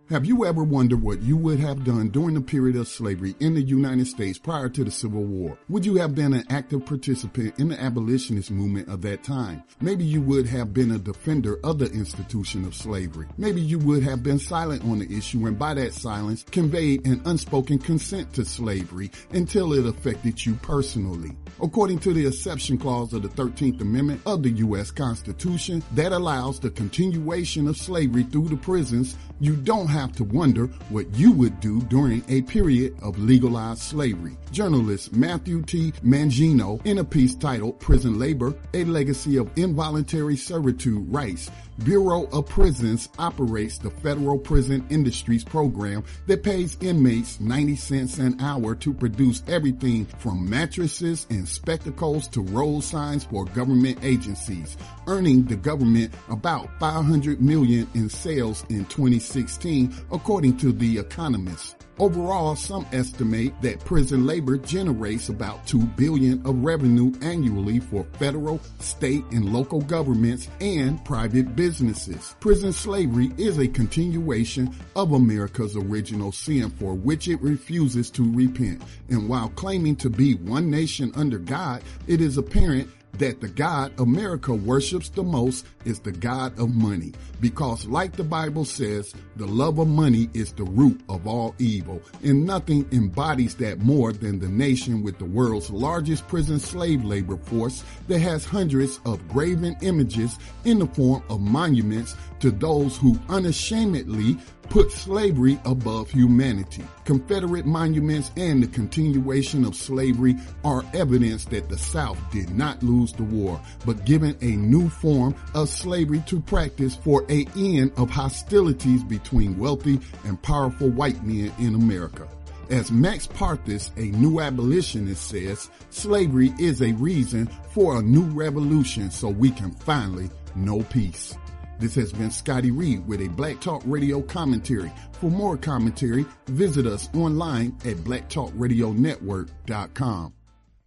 Have you ever wondered what you would have done during the period of slavery in the United States prior to the Civil War? Would you have been an active participant in the abolitionist movement of that time? Maybe you would have been a defender of the institution of slavery. Maybe you would have been silent on the issue and by that silence conveyed an unspoken consent to slavery until it affected you personally. According to the exception clause of the 13th Amendment of the U.S. Constitution that allows the continuation of slavery through the prisons, you don't have to wonder what you would do during a period of legalized slavery. Journalist Matthew T. Mangino, in a piece titled Prison Labor, A Legacy of Involuntary Servitude, writes, Bureau of Prisons operates the Federal Prison Industries program that pays inmates 90 cents an hour to produce everything from mattresses and spectacles to road signs for government agencies, earning the government about $500 million in sales in 2016, according to The Economist. Overall, some estimate that prison labor generates about $2 billion of revenue annually for federal, state, and local governments and private businesses. Prison slavery is a continuation of America's original sin for which it refuses to repent. And while claiming to be one nation under God, it is apparent that the God America worships the most is the God of money. Because like the Bible says, the love of money is the root of all evil, and nothing embodies that more than the nation with the world's largest prison slave labor force that has hundreds of graven images in the form of monuments to those who unashamedly put slavery above humanity. Confederate monuments and the continuation of slavery are evidence that the South did not lose the war, but given a new form of slavery to practice for an end of hostilities between wealthy and powerful white men in America. As Max Parthas, a new abolitionist, says, slavery is a reason for a new revolution so we can finally know peace. This has been Scotty Reed with a Black Talk Radio commentary. For more commentary, visit us online at blacktalkradionetwork.com.